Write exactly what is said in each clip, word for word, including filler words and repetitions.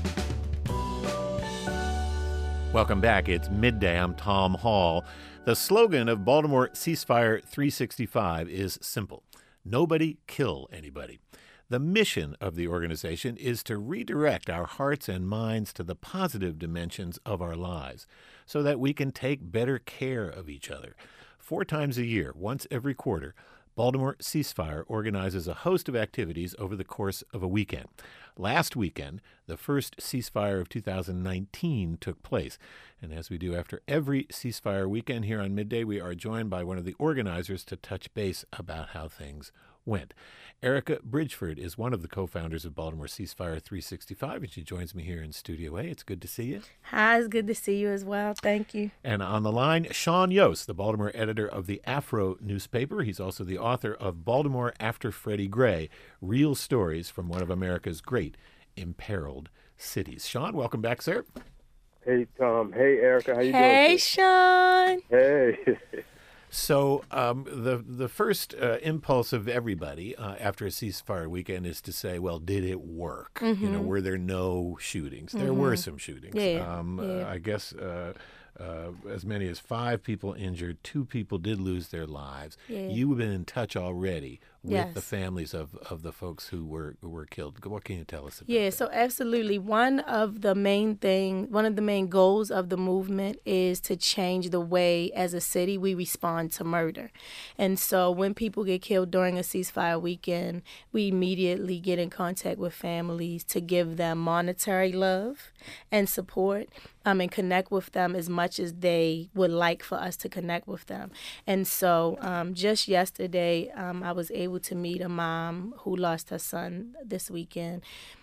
Welcome back. It's midday. I'm Tom Hall. The slogan of Baltimore Ceasefire three sixty-five is simple: nobody kill anybody. The mission of the organization is to redirect our hearts and minds to the positive dimensions of our lives so that we can take better care of each other. Four times a year, once every quarter, Baltimore Ceasefire organizes a host of activities over the course of a weekend. Last weekend, the first ceasefire of two thousand nineteen took place. And as we do after every ceasefire weekend here on Midday, we are joined by one of the organizers to touch base about how things went. Erica Bridgeford is one of the co-founders of Baltimore Ceasefire three sixty-five, and she joins me here in Studio A. It's good to see you. Hi, it's good to see you as well. Thank you. And on the line, Sean Yost, the Baltimore editor of the Afro newspaper. He's also the author of Baltimore After Freddie Gray, Real Stories from One of America's Great Imperiled Cities. Sean, welcome back, sir. Hey, Tom. Hey, Erica. How you hey, doing? Hey, Sean. Hey. So um, the the first uh, impulse of everybody uh, after a ceasefire weekend is to say, well, did it work? Mm-hmm. You know, were there no shootings? Mm-hmm. There were some shootings. Yeah. Um, yeah. Uh, I guess uh, uh, as many as five people injured. Two people did lose their lives. Yeah. You've been in touch already with yes. the families of, of the folks who were who were killed. What can you tell us about Yeah, that? so absolutely. One of the main thing, one of the main goals of the movement is to change the way as a city we respond to murder. And so when people get killed during a ceasefire weekend, we immediately get in contact with families to give them monetary love and support um, and connect with them as much as they would like for us to connect with them. And so um, just yesterday, um, I was able to meet a mom who lost her son this weekend.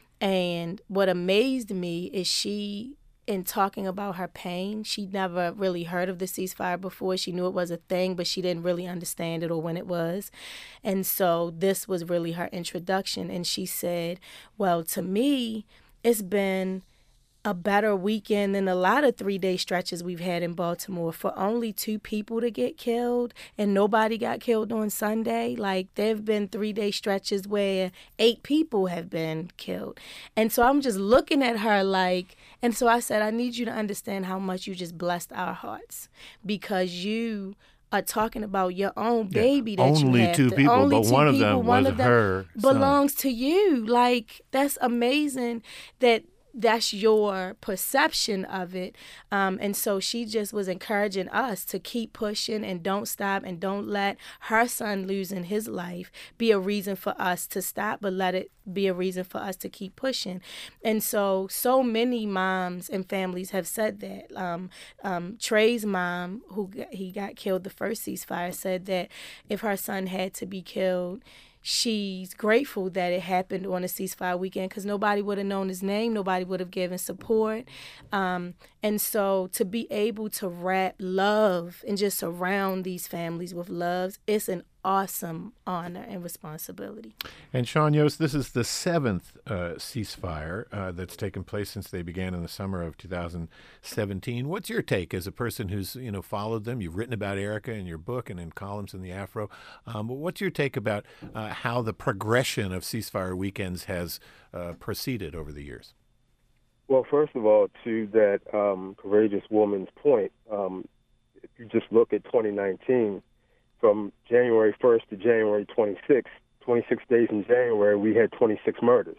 And what amazed me is she, in talking about her pain, she never really heard of the ceasefire before. She knew it was a thing, but she didn't really understand it or when it was. And so this was really her introduction. And she said, well, to me, it's been a better weekend than a lot of three-day stretches we've had in Baltimore. For only two people to get killed and nobody got killed on Sunday, like there have been three-day stretches where eight people have been killed. And so I'm just looking at her like, and so I said, I need you to understand how much you just blessed our hearts because you are talking about your own baby yeah, that you only have two to, people, only but two one of people, them one was of them her belongs son. to you. Like, that's amazing that that's your perception of it. Um, and so she just was encouraging us to keep pushing and don't stop and don't let her son losing his life be a reason for us to stop, but let it be a reason for us to keep pushing. And so, so many moms and families have said that. Um, um, Trey's mom, who got, he got killed the first ceasefire, said that if her son had to be killed, she's grateful that it happened on a ceasefire weekend because nobody would have known his name. Nobody would have given support. Um, and so to be able to wrap love and just surround these families with love, it's an awesome honor and responsibility. And Sean Yost, this is the seventh uh, ceasefire uh, that's taken place since they began in the summer of two thousand seventeen. What's your take as a person who's you know followed them? You've written about Erica in your book and in columns in the Afro. Um, but what's your take about uh, how the progression of ceasefire weekends has uh, proceeded over the years? Well, first of all, to that um, courageous woman's point, um, if you just look at twenty nineteen, from January first to January twenty-sixth, twenty-six days in January, we had twenty-six murders.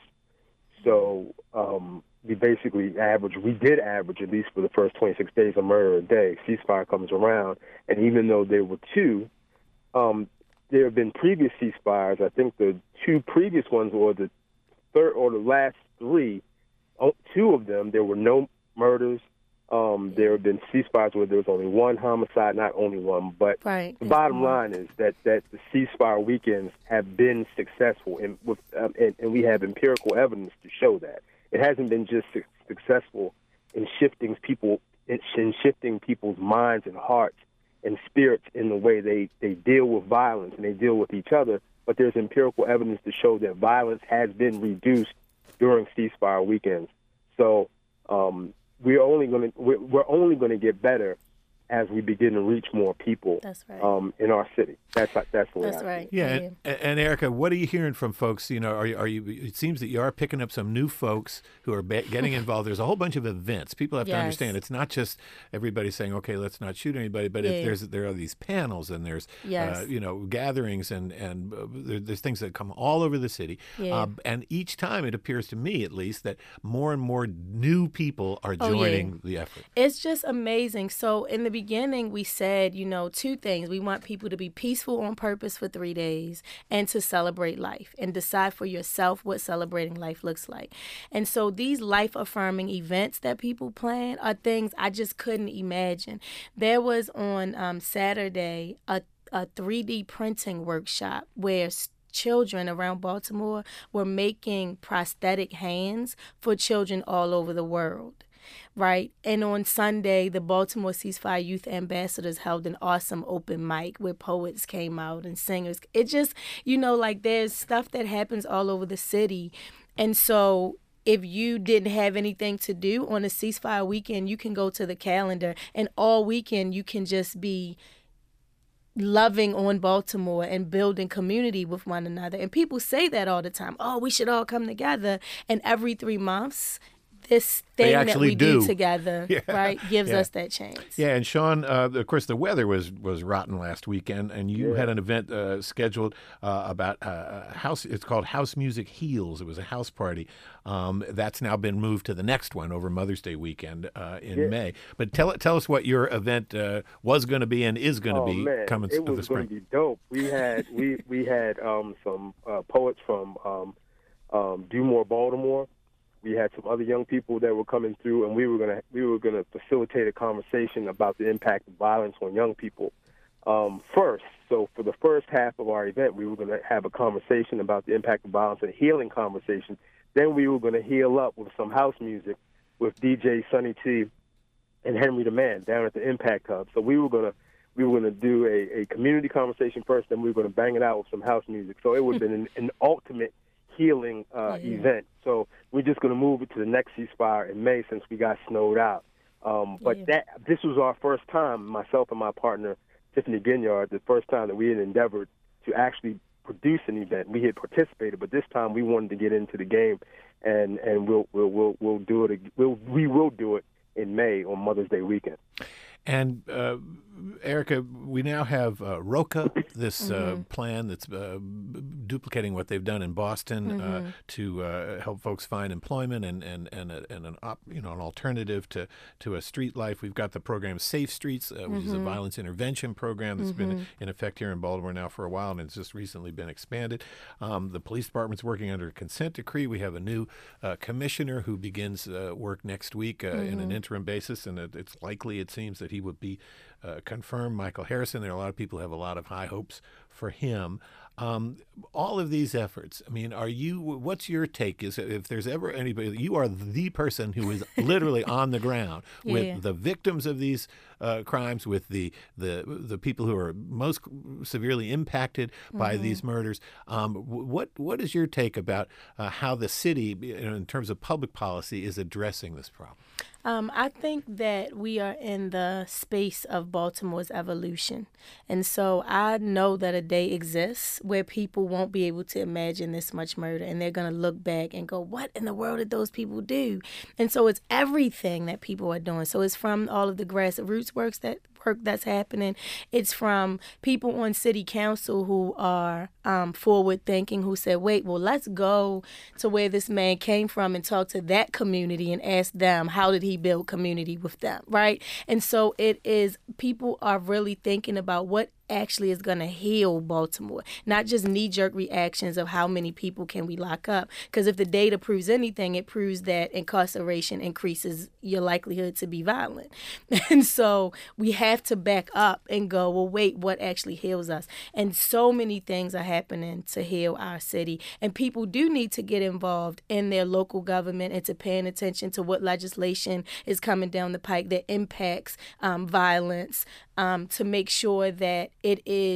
So um, we basically average, we did average, at least for the first twenty-six days, a murder a day. Ceasefire comes around, and even though there were two, um, there have been previous ceasefires. I think the two previous ones, or the third, or the last three, two of them, there were no murders. Um, there have been ceasefires where there was only one homicide, not only one. But right. the bottom line is that, that the ceasefire weekends have been successful, and, with, um, and, and we have empirical evidence to show that. It hasn't been just su- successful in shifting people, in, in shifting people's minds and hearts and spirits in the way they, they deal with violence and they deal with each other, but there's empirical evidence to show that violence has been reduced during ceasefire weekends. So um, we're only going to we're, we're only going to get better as we begin to reach more people That's right. um, in our city. That's that's the way That's I right. Yeah, and, and Erica, what are you hearing from folks? You know, are you, are you? It seems that you are picking up some new folks who are ba- getting involved. There's a whole bunch of events. People have Yes. to understand it's not just everybody saying, "Okay, let's not shoot anybody," but Yeah. if there's there are these panels and there's Yes. uh, you know gatherings and and uh, there, there's things that come all over the city. Yeah. Uh, and each time it appears to me, at least, that more and more new people are Oh, yeah. joining the effort. It's just amazing. So in the beginning, we said, you know, two things. We want people to be peaceful on purpose for three days and to celebrate life and decide for yourself what celebrating life looks like. And so these life-affirming events that people plan are things I just couldn't imagine. There was on um, Saturday a, a three D printing workshop where children around Baltimore were making prosthetic hands for children all over the world. Right. And on Sunday, the Baltimore Ceasefire Youth Ambassadors held an awesome open mic where poets came out and singers. It just, you know, like there's stuff that happens all over the city. And so if you didn't have anything to do on a ceasefire weekend, you can go to the calendar and all weekend you can just be loving on Baltimore and building community with one another. And people say that all the time. Oh, we should all come together. And every three months, this thing that we do, do together, yeah. right, gives yeah. us that chance. Yeah, and Sean, uh, of course, the weather was was rotten last weekend, and you yeah. had an event uh, scheduled uh, about uh, house. It's called House Music Heals. It was a house party. Um, that's now been moved to the next one over Mother's Day weekend uh, in yeah. May. But tell tell us what your event uh, was going to be and is going to oh, be man. coming it of the was spring. going to be dope. We had we we had um, some uh, poets from um, um, Do More Baltimore. We had some other young people that were coming through, and we were gonna we were gonna facilitate a conversation about the impact of violence on young people um, first. So for the first half of our event, we were gonna have a conversation about the impact of violence and a healing conversation. Then we were gonna heal up with some house music with D J Sonny T and Henry the Man down at the Impact Hub. So we were gonna we were gonna do a, a community conversation first, then we were gonna bang it out with some house music. So it would have been an, an ultimate healing uh, yeah. event. So we're just going to move it to the next ceasefire in May since we got snowed out. Um, but yeah. that this was our first time, myself and my partner, Tiffany Ginyard, the first time that we had endeavored to actually produce an event. We had participated, but this time we wanted to get into the game, and, and we'll, we'll, we'll, we'll do it. We'll, we will do it in May on Mother's Day weekend. And uh, Erica, we now have uh, ROCA, this mm-hmm. uh, plan that's uh, duplicating what they've done in Boston mm-hmm. uh, to uh, help folks find employment and and and, a, and an op, you know an alternative to, to a street life. We've got the program Safe Streets, uh, which mm-hmm. is a violence intervention program that's mm-hmm. been in effect here in Baltimore now for a while, and it's just recently been expanded. Um, the police department's working under a consent decree. We have a new uh, commissioner who begins uh, work next week uh, mm-hmm. in an interim basis, and it, it's likely, it seems, that he would be uh, confirmed. Michael Harrison, there are a lot of people who have a lot of high hopes for him. Um, all of these efforts, I mean, are you, what's your take? Is if there's ever anybody, you are the person who is literally on the ground yeah. with the victims of these uh, crimes, with the, the the people who are most severely impacted by mm-hmm. these murders. Um, what what is your take about uh, how the city, in terms of public policy, is addressing this problem? Um, I think that we are in the space of Baltimore's evolution. And so I know that a day exists where people won't be able to imagine this much murder, and they're going to look back and go, what in the world did those people do? And so it's everything that people are doing. So it's from all of the grassroots works that work that's happening. It's from people on city council who are um, forward thinking, who said, wait, well, let's go to where this man came from and talk to that community and ask them, how did he build community with them, right? And so it is, people are really thinking about what actually is going to heal Baltimore, not just knee-jerk reactions of how many people can we lock up. Because if the data proves anything, it proves that incarceration increases your likelihood to be violent. And so we have to back up and go, well, wait, what actually heals us? And so many things are happening to heal our city. And people do need to get involved in their local government and to paying attention to what legislation is coming down the pike that impacts um, violence, um, to make sure that it is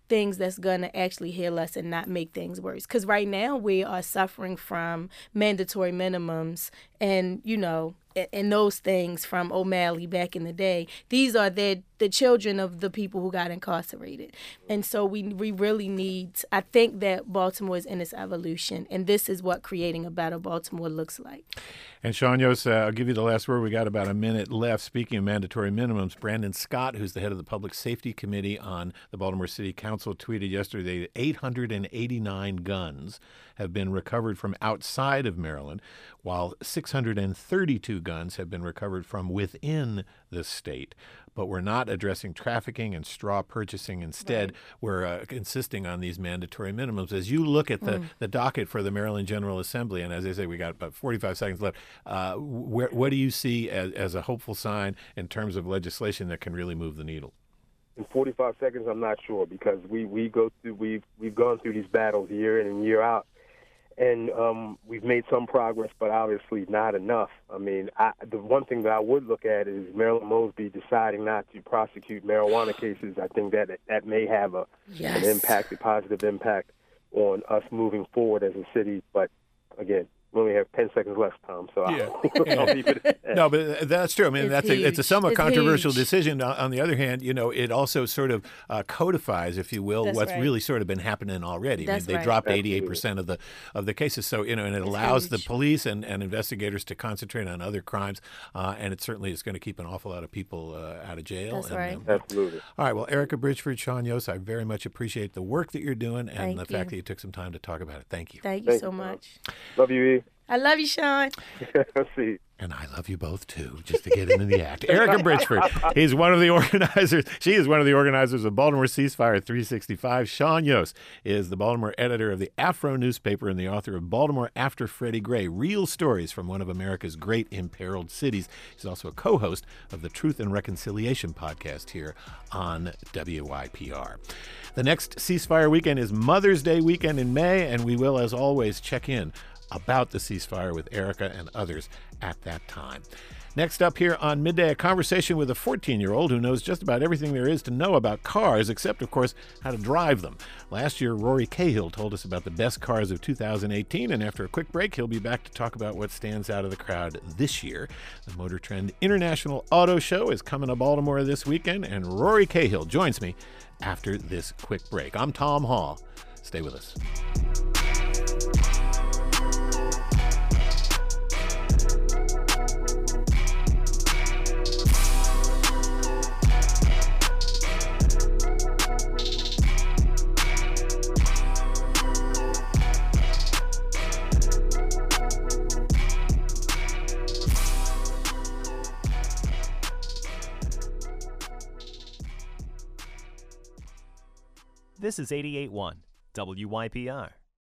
things that's going to actually heal us and not make things worse. Because right now we are suffering from mandatory minimums and, you know, and those things from O'Malley back in the day. These are the the children of the people who got incarcerated. And so we we really need, I think that Baltimore is in its evolution, and this is what creating a better Baltimore looks like. And Sean Yost, uh, I'll give you the last word. We got about a minute left. Speaking of mandatory minimums, Brandon Scott, who's the head of the Public Safety Committee on the Baltimore City Council, tweeted yesterday that eight hundred eighty-nine guns have been recovered from outside of Maryland, while six hundred thirty-two guns have been recovered from within the state. But we're not addressing trafficking and straw purchasing. Instead, right. we're uh, insisting on these mandatory minimums. As you look at the, mm. the docket for the Maryland General Assembly, and as I say, we got about forty-five seconds left, uh, where, what do you see as, as a hopeful sign in terms of legislation that can really move the needle? In forty-five seconds, I'm not sure, because we, we go through we've we've gone through these battles year in and year out. And um, we've made some progress, but obviously not enough. I mean, I, the one thing that I would look at is Marilyn Mosby deciding not to prosecute marijuana cases. I think that that may have a, yes. an impact, a positive impact on us moving forward as a city. But again, we only have ten seconds left, Tom, so yeah. I'll, I'll leave it at that. No, but that's true. I mean, it's that's a, it's a somewhat it's controversial huge. decision. On the other hand, you know, it also sort of uh, codifies, if you will, that's what's right. really sort of been happening already. That's I mean, they right. dropped eighty-eight percent of the of the cases, so you know, and it it's allows huge. the police and, and investigators to concentrate on other crimes, uh, and it certainly is going to keep an awful lot of people uh, out of jail. That's and, right. Um, Absolutely. All right. Well, Erica Bridgeford, Sean Yost, I very much appreciate the work that you're doing and Thank the you. fact that you took some time to talk about it. Thank you. Thank you Thank so you, much. Love you, E. I love you, Sean. Let's see. And I love you both, too, just to get into the act. Erica Bridgeford, he's one of the organizers. She is one of the organizers of Baltimore Ceasefire three sixty-five. Sean Yost is the Baltimore editor of the Afro newspaper and the author of Baltimore After Freddie Gray, Real Stories from One of America's Great Imperiled Cities. He's also a co-host of the Truth and Reconciliation podcast here on W Y P R. The next ceasefire weekend is Mother's Day weekend in May, and we will, as always, check in about the ceasefire with Erica and others at that time. Next up here on Midday, a conversation with a fourteen-year-old who knows just about everything there is to know about cars, except, of course, how to drive them. Last year, Rory Cahill told us about the best cars of two thousand eighteen, and after a quick break, he'll be back to talk about what stands out of the crowd this year. The Motor Trend International Auto Show is coming to Baltimore this weekend, and Rory Cahill joins me after this quick break. I'm Tom Hall. Stay with us. This is eighty-eight point one W Y P R.